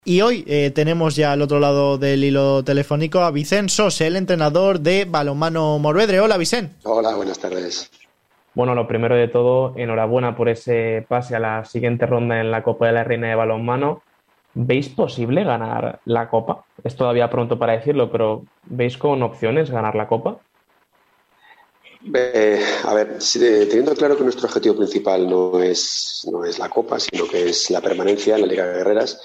Y hoy tenemos ya al otro lado del hilo telefónico a Vicent Sose, el entrenador de Balonmano Morvedre. Hola, Vicent. Hola, buenas tardes. Bueno, lo primero de todo, enhorabuena por ese pase a la siguiente ronda en la Copa de la Reina de Balonmano. ¿Veis posible ganar la Copa? Es todavía pronto para decirlo, pero ¿veis con opciones ganar la Copa? A ver, teniendo claro que nuestro objetivo principal no es la Copa, sino que es la permanencia en la Liga de Guerreras,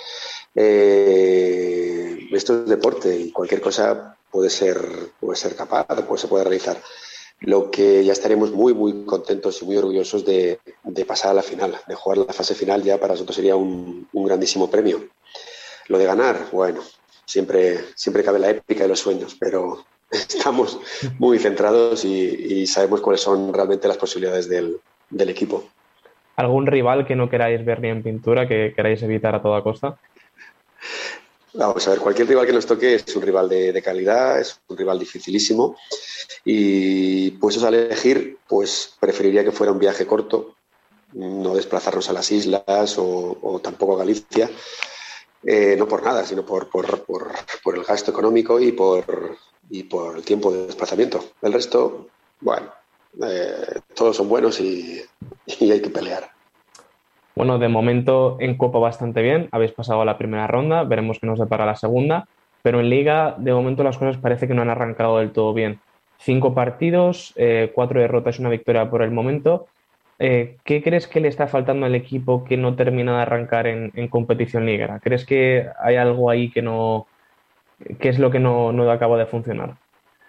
esto es deporte y cualquier cosa puede ser capaz, se puede realizar. Lo que ya estaremos muy, muy contentos y muy orgullosos de pasar a la final, de jugar la fase final, ya para nosotros sería un grandísimo premio. Lo de ganar, bueno, siempre cabe la épica de los sueños, pero estamos muy centrados y sabemos cuáles son realmente las posibilidades del equipo. ¿Algún rival que no queráis ver ni en pintura, que queráis evitar a toda costa? Vamos a ver, cualquier rival que nos toque es un rival de calidad, es un rival dificilísimo y puestos a elegir, pues preferiría que fuera un viaje corto, no desplazarnos a las islas o tampoco a Galicia, no por nada, sino por el gasto económico y por el tiempo de desplazamiento. El resto, bueno, todos son buenos y hay que pelear. Bueno, de momento en Copa bastante bien, habéis pasado a la primera ronda, veremos qué nos depara la segunda, pero en Liga de momento las cosas parece que no han arrancado del todo bien. 5 partidos, 4 derrotas y una victoria por el momento. ¿Qué crees que le está faltando al equipo que no termina de arrancar en competición liguera? ¿Crees que hay algo ahí que es lo que no acaba de funcionar?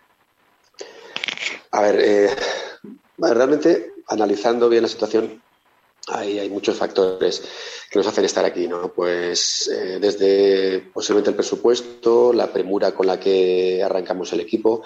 A ver, realmente analizando bien la situación, hay muchos factores que nos hacen estar aquí, ¿no? Pues desde posiblemente el presupuesto, la premura con la que arrancamos el equipo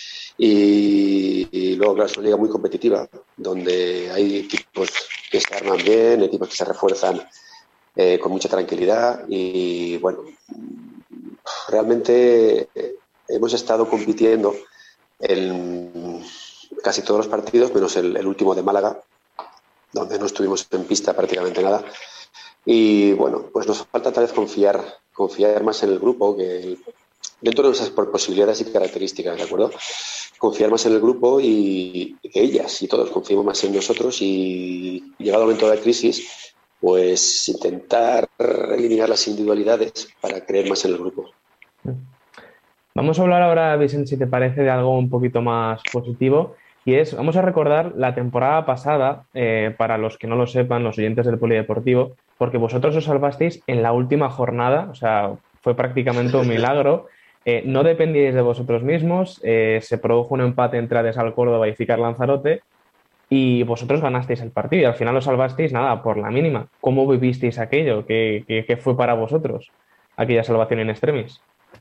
y luego, claro, es una liga muy competitiva, donde hay equipos que se arman bien, equipos que se refuerzan con mucha tranquilidad y, bueno, realmente hemos estado compitiendo en casi todos los partidos, menos el último de Málaga, donde no estuvimos en pista prácticamente nada. Y bueno, pues nos falta tal vez confiar más en el grupo, que dentro de nuestras posibilidades y características, ¿de acuerdo? Confiar más en el grupo y que ellas y todos confiemos más en nosotros y llegado el momento de la crisis, pues intentar eliminar las individualidades para creer más en el grupo. Vamos a hablar ahora, Vicente, si te parece, de algo un poquito más positivo. Y vamos a recordar la temporada pasada, para los que no lo sepan, los oyentes del Polideportivo, porque vosotros os salvasteis en la última jornada, o sea, fue prácticamente un milagro. No dependíais de vosotros mismos, se produjo un empate entre Adesal Córdoba y Cícar Lanzarote y vosotros ganasteis el partido y al final os salvasteis, nada, por la mínima. ¿Cómo vivisteis aquello? ¿Qué fue para vosotros aquella salvación in extremis?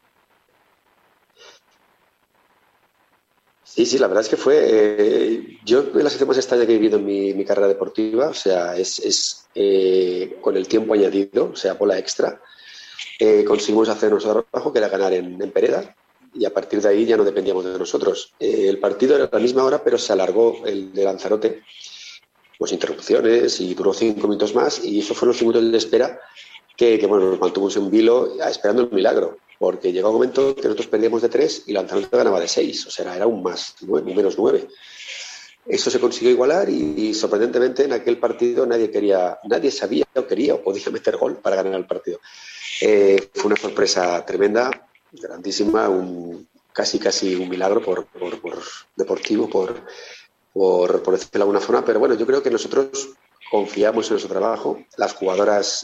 Sí, la verdad es que fue. Yo la situación más extraña que he vivido en mi carrera deportiva, o sea, es con el tiempo añadido, o sea, bola extra, conseguimos hacer nuestro trabajo, que era ganar en Pereda, y a partir de ahí ya no dependíamos de nosotros. El partido era a la misma hora, pero se alargó el de Lanzarote, pues interrupciones, y duró 5 minutos más, y eso fueron los 5 minutos de espera que bueno, nos mantuvimos en vilo esperando el milagro, porque llegó un momento que nosotros perdíamos de 3 y Lanzarote ganaba de 6, o sea, era un menos 9. Eso se consiguió igualar y sorprendentemente en aquel partido nadie sabía o quería o podía meter gol para ganar el partido. Fue una sorpresa tremenda, grandísima, casi un milagro por deportivo, por decirlo de alguna forma, pero bueno, yo creo que nosotros confiamos en nuestro trabajo. Las jugadoras,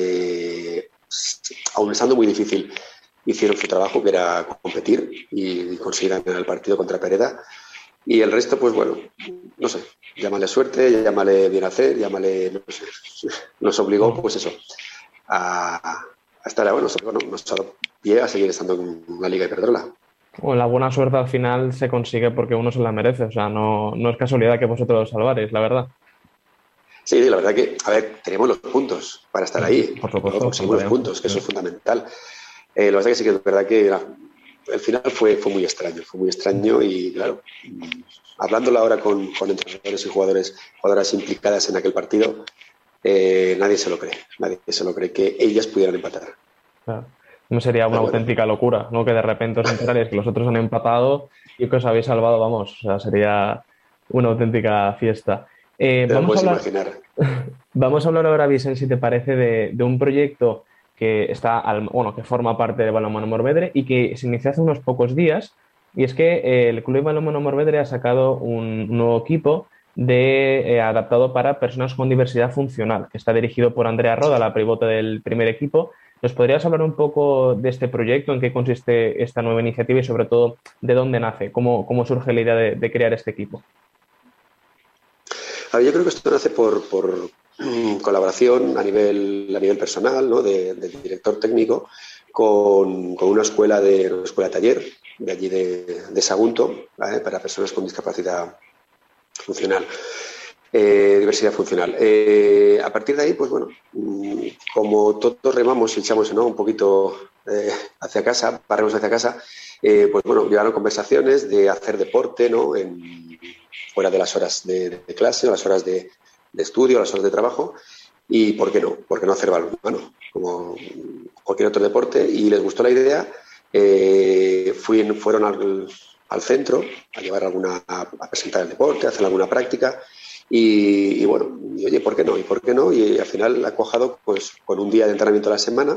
aun estando muy difícil, hicieron su trabajo, que era competir y conseguir ganar el partido contra Pereda. Y el resto, pues bueno, no sé, llámale suerte, llámale bien hacer, llámale, no sé, nos obligó, pues eso, a estar, bueno, nos ha dado pie a seguir estando en la Liga Iberdrola. Bueno, la buena suerte al final se consigue porque uno se la merece, o sea, no es casualidad que vosotros os salvaréis, la verdad. Sí, la verdad que, a ver, tenemos los puntos para estar ahí. Por supuesto. Conseguimos los puntos, que eso es fundamental. La verdad que sí que es verdad que el final fue muy extraño y claro, hablándolo ahora con entrenadores y jugadoras implicadas en aquel partido, nadie se lo cree que ellas pudieran empatar. Claro. No sería una auténtica locura, ¿no? Que de repente os enteráis que los otros han empatado y que os habéis salvado, vamos, o sea, sería una auténtica fiesta. Te lo Vamos a puedes hablar, imaginar. vamos a hablar ahora, Vicent, si te parece, de un proyecto que está, bueno, que forma parte de Balonmano Morvedre y que se inició hace unos pocos días. Y es que el Club Balonmano Morvedre ha sacado un nuevo equipo adaptado para personas con diversidad funcional, que está dirigido por Andrea Roda, Sí. la pivota del primer equipo. ¿Nos podrías hablar un poco de este proyecto, en qué consiste esta nueva iniciativa y sobre todo de dónde nace, cómo surge la idea de crear este equipo? A ver, yo creo que esto nace por colaboración a nivel personal, ¿no? Del director técnico con una escuela taller de allí de Sagunto, ¿vale? Para personas con discapacidad funcional, diversidad funcional. A partir de ahí, pues bueno, como todos remamos y echamos, ¿no?, un poquito hacia casa, barremos hacia casa, pues bueno, llevaron conversaciones de hacer deporte, ¿no?, fuera de las horas de clase, o las horas de estudio, las horas de trabajo, y ¿por qué no? ¿Por qué no hacer balonmano? Como cualquier otro deporte, y les gustó la idea. Fueron al centro a llevar a presentar el deporte, a hacer alguna práctica, y bueno, y oye, ¿por qué no? ¿Y por qué no? Y al final ha cuajado pues con un día de entrenamiento a la semana,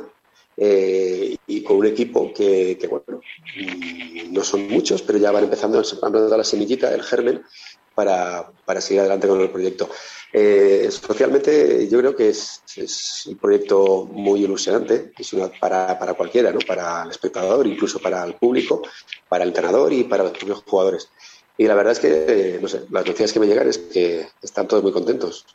y con un equipo que bueno, no son muchos, pero ya van empezando a dar la semillita, el germen, para seguir adelante con el proyecto. Socialmente yo creo que es un proyecto muy ilusionante, para cualquiera, ¿no? Para el espectador, incluso para el público, para el entrenador y para los propios jugadores. Y la verdad es que, no sé, las noticias que me llegan es que están todos muy contentos.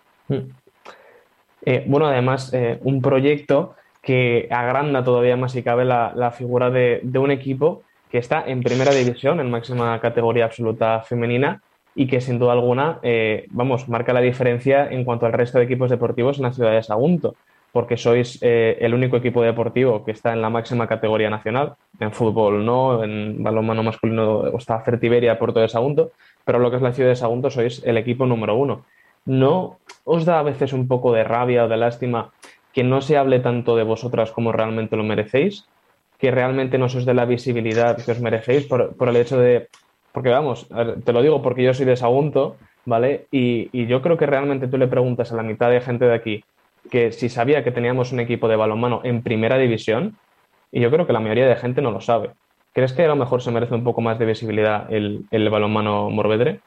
Bueno, además, un proyecto que agranda todavía más, si cabe, la figura de un equipo que está en primera división, en máxima categoría absoluta femenina, y que sin duda alguna, marca la diferencia en cuanto al resto de equipos deportivos en la ciudad de Sagunto, porque sois el único equipo deportivo que está en la máxima categoría nacional, en fútbol no, en balonmano masculino está Fertiberia, Puerto de Sagunto, pero lo que es la ciudad de Sagunto sois el equipo número uno. ¿No os da a veces un poco de rabia o de lástima que no se hable tanto de vosotras como realmente lo merecéis? Que realmente no se os dé la visibilidad que os merecéis por el hecho de... Porque vamos, te lo digo porque yo soy de Sagunto, ¿vale? Y yo creo que realmente tú le preguntas a la mitad de gente de aquí que si sabía que teníamos un equipo de balonmano en primera división, y yo creo que la mayoría de gente no lo sabe. ¿Crees que a lo mejor se merece un poco más de visibilidad el balonmano Morvedre?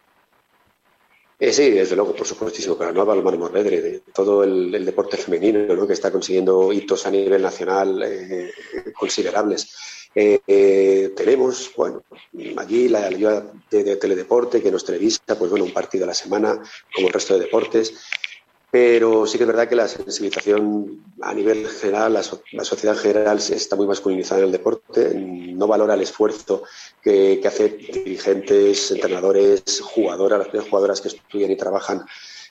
Sí, desde luego, por supuestísimo, pero no balonmano Morvedre, de todo el deporte femenino, ¿no?, que está consiguiendo hitos a nivel nacional considerables. Tenemos, bueno, allí la ayuda de Teledeporte, que nos televisa, pues bueno, un partido a la semana, como el resto de deportes. Pero sí que es verdad que la sensibilización a nivel general, la sociedad en general está muy masculinizada en el deporte, no valora el esfuerzo que hacen dirigentes, entrenadores, jugadoras, las primeras jugadoras que estudian y trabajan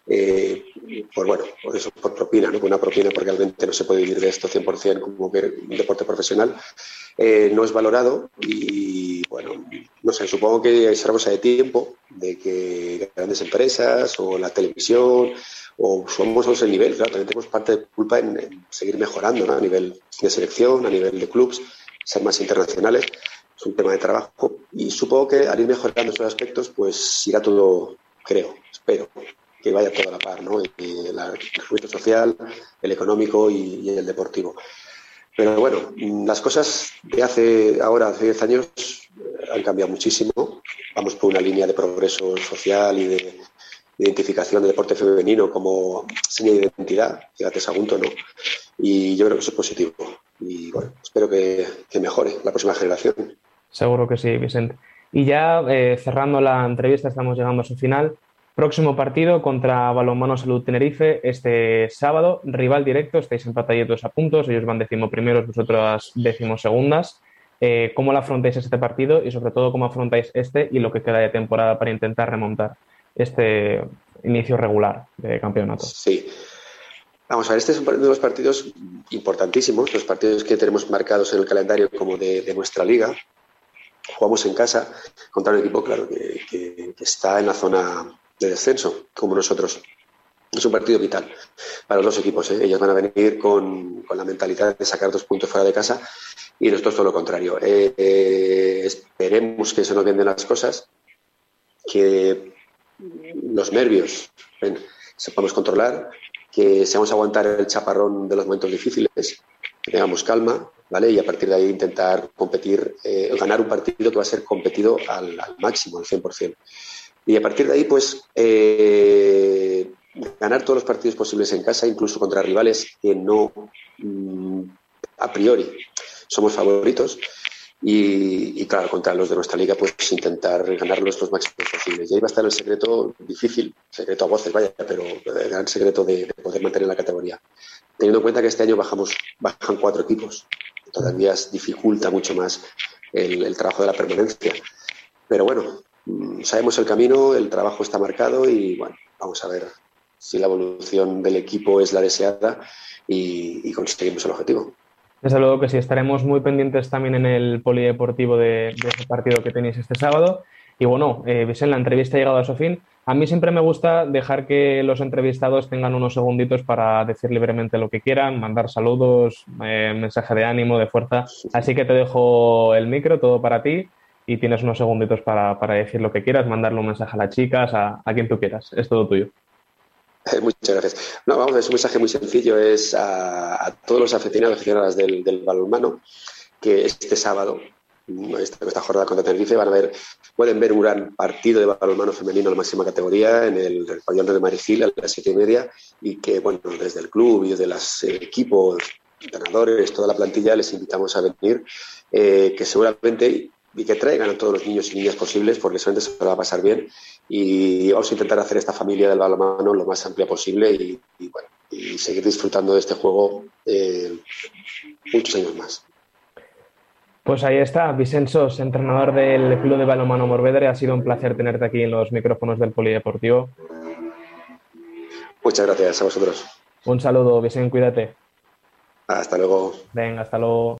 por propina, ¿no? Por una propina, porque realmente no se puede vivir de esto 100% como que un deporte profesional. No es valorado y, bueno, no sé, supongo que será cosa de tiempo de que grandes empresas o la televisión o somos el nivel, claro, también tenemos parte de culpa en seguir mejorando, ¿no?, a nivel de selección, a nivel de clubs, ser más internacionales. Es un tema de trabajo y supongo que al ir mejorando esos aspectos, pues irá todo, creo, espero, que vaya todo a la par, ¿no? Y el aspecto social, el económico y el deportivo. Pero bueno, las cosas de hace 10 años han cambiado muchísimo. Vamos por una línea de progreso social y de identificación del deporte femenino como seña de identidad, fíjate, Sagunto, ¿no? Y yo creo que eso es positivo. Y bueno, espero que mejore la próxima generación. Seguro que sí, Vicente. Y ya cerrando la entrevista, estamos llegando a su final. Próximo partido contra Balonmano Salud Tenerife este sábado, rival directo, estáis empataditos a puntos, ellos van 11º, vosotras 12º. ¿Cómo lo afrontáis este partido y sobre todo cómo afrontáis este y lo que queda de temporada para intentar remontar este inicio regular de campeonato? Sí. Vamos a ver, este es uno de los partidos importantísimos, los partidos que tenemos marcados en el calendario como de nuestra liga. Jugamos en casa contra un equipo, claro, que está en la zona de descenso, como nosotros. Es un partido vital para los dos equipos, ¿eh? Ellos van a venir con la mentalidad de sacar 2 puntos fuera de casa y nosotros todo lo contrario. Esperemos que se nos vienen las cosas, que los nervios se podamos controlar, que seamos aguantar el chaparrón de los momentos difíciles, que tengamos calma, ¿vale? Y a partir de ahí intentar competir, ganar un partido que va a ser competido al máximo, al 100%. Y a partir de ahí, pues, ganar todos los partidos posibles en casa, incluso contra rivales que no, a priori, somos favoritos. Y claro, contra los de nuestra liga, pues intentar ganarlos los máximos posibles. Y ahí va a estar el secreto difícil, secreto a voces, vaya, pero el gran secreto de poder mantener la categoría. Teniendo en cuenta que este año bajan 4 equipos, todavía dificulta mucho más el trabajo de la permanencia. Pero bueno, sabemos el camino, el trabajo está marcado y bueno, vamos a ver si la evolución del equipo es la deseada y conseguimos el objetivo. Desde luego que sí, estaremos muy pendientes también en el polideportivo de ese partido que tenéis este sábado. Y bueno, Vicent, la entrevista ha llegado a su fin. A mí siempre me gusta dejar que los entrevistados tengan unos segunditos para decir libremente lo que quieran, mandar saludos, mensaje de ánimo, de fuerza. Así que te dejo el micro, todo para ti, y tienes unos segunditos para decir lo que quieras, mandarle un mensaje a las chicas, a quien tú quieras. Es todo tuyo. Muchas gracias. No, vamos, es un mensaje muy sencillo, es a todos los aficionadas del balonmano que este sábado, esta jornada contra Tenerife, pueden ver un gran partido de balonmano femenino a la máxima categoría en el pabellón de Marigil a las 7:30 y que, bueno, desde el club y desde los equipos, entrenadores, toda la plantilla, les invitamos a venir, que seguramente y que traigan a todos los niños y niñas posibles porque seguramente se va a pasar bien y vamos a intentar hacer esta familia del balonmano lo más amplia posible y seguir disfrutando de este juego muchos años más. Pues ahí está, Vicent Sos, entrenador del Club de Balonmano Morvedre. Ha sido un placer tenerte aquí en los micrófonos del Polideportivo. Muchas gracias a vosotros. Un saludo, Vicent, cuídate. Hasta luego. Venga, hasta luego.